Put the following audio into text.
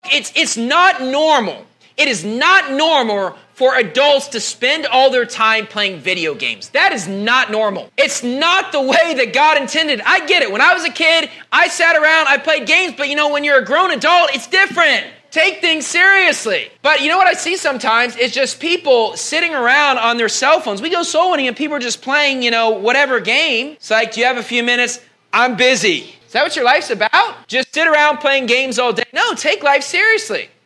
It's not normal. It is not normal for adults to spend all their time playing video games. That is not normal. It's not the way that God intended. I get it. When I was a kid, I sat around, I played games, but when you're a grown adult, it's different. Take things seriously. But you know what I see sometimes? It's just people sitting around on their cell phones. We go soul winning and people are just playing, whatever game. It's like, do you have a few minutes? I'm busy. Is that what your life's about? Just sit around playing games all day? No, take life seriously.